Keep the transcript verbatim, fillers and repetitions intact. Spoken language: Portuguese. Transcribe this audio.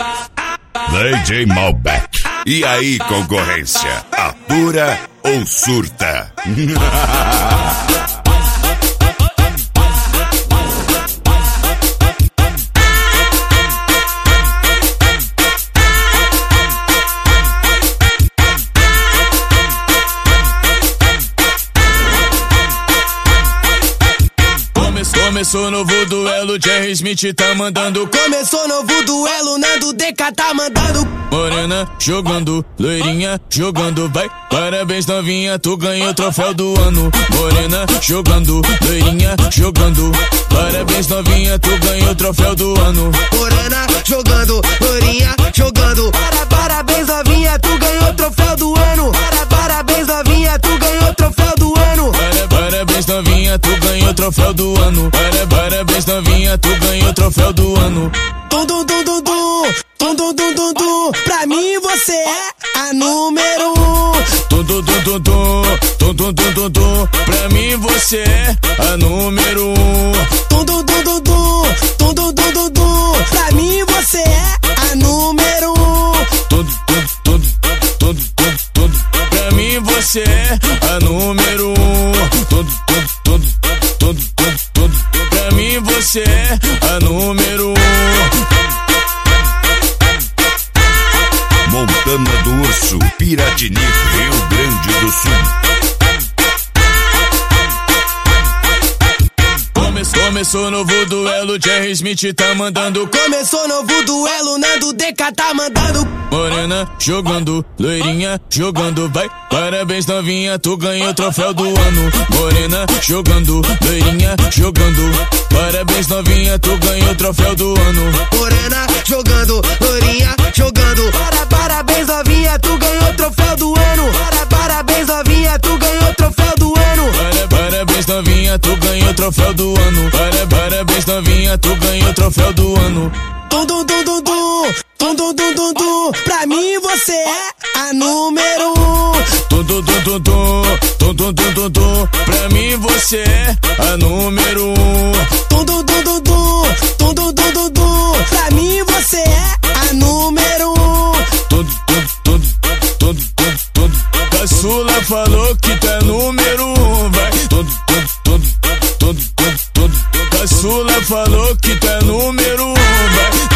D J Malbec. E aí, concorrência? Atura ou surta? Começou novo duelo, Jerry Smith tá mandando. Começou novo duelo, Nando D K tá mandando. Morena jogando, loirinha jogando, vai. Parabéns novinha, tu ganhou o troféu do ano. Morena jogando, loirinha jogando. Parabéns novinha, tu ganhou o troféu do ano. Morena jogando, loirinha jogando. Para, parabéns novinha, tu ganhou o troféu do ano. Para, parabéns novinha, tu ganhou o troféu do ano. Para, parabéns novinha, tu ganhou o troféu do ano. Para, parabéns novinha, tu ganhou o troféu do ano. Tum tum tum tum tum, tum tum tum tum tum. Pra mim você é a número um. Tum tum tum tum tum, tum tum tum tum tum. Pra mim você é a número um. Tum tum tum tum tum, tum tum tum tum tum. Pra mim você é a número um. Tum tum tum tum tum tum. Pra mim você é a número um. Tum tum tum tum tum tum. Pra mim você é a número um. Montana do Urso, Piratini, Rio Grande do Sul. Começou novo duelo, Jerry Smith tá mandando. Começou novo duelo, Nando D K tá mandando. Morena jogando, loirinha jogando, vai. Parabéns novinha, tu ganhou o troféu do ano. Morena jogando, loirinha jogando. Parabéns novinha, tu ganhou o troféu do ano. Morena jogando, loirinha jogando. Para, parabéns novinha, tu ganhou o troféu do ano. Para, parabéns novinha, tu ganhou o troféu do ano. Para, parabéns novinha, tu ganhou o troféu do ano. Para, parabéns novinha, tu ganhou o troféu do ano. Tum tum tum tum tum, tum tum tum tum tum. Pra mim você é a número um. Tum tum tum tum tum, tum tum tum tum tum. Pra mim você é a número um. Tum tum tum tum tum, tum tum tum tum tum. Pra mim você é a número um. Tum tum tum tum tum tum. Caçula falou que tá número um, vai. Tum tum tum tum tum tum. Caçula falou que tá número um, vai.